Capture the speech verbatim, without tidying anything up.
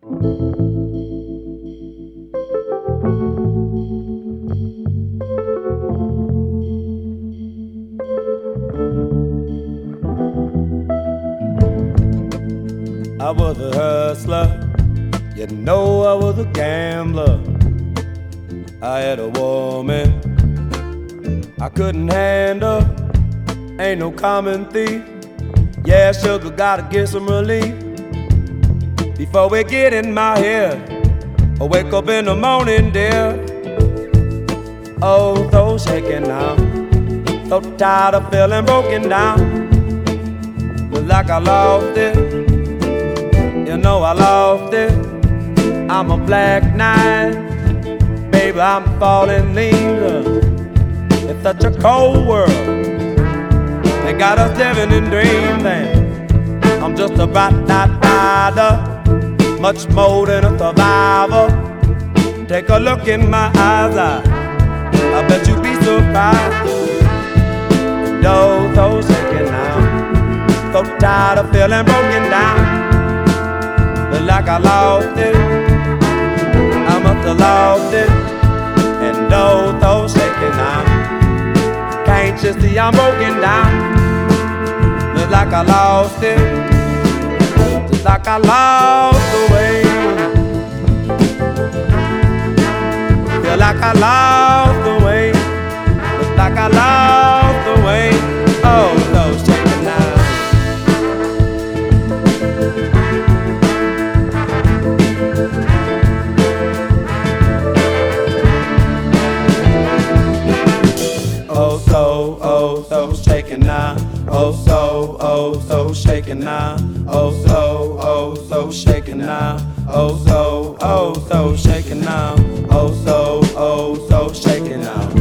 I was a hustler, you know I was a gambler. I had a woman I couldn't handle, ain't no common thief. Yeah, sugar, gotta get some relief before we get in my head or wake up in the morning, dear. Oh, so shaken now, so tired of feeling broken down. Feel like I lost it, you know I lost it. I'm a black knight, baby, I'm falling leaner. It's such a cold world, they got us living in dreamland. I'm just a bright-eyed rider, much more than a survivor. Take a look in my eyes, I, I bet you'd be surprised. No, so shaking now, so tired of feeling broken down. Feel like I lost it, I must have lost it. And no, so shaking now, can't you see I'm broken down? Feel like I lost it, just like I lost the way. Feel like I lost the way, just like I lost the way. Oh, so shaking now. Oh so, oh so shaken now. Oh so, oh so shaken now. Oh so, oh so shaken now. Oh so, oh so shaken now. Oh so, oh so shaken now.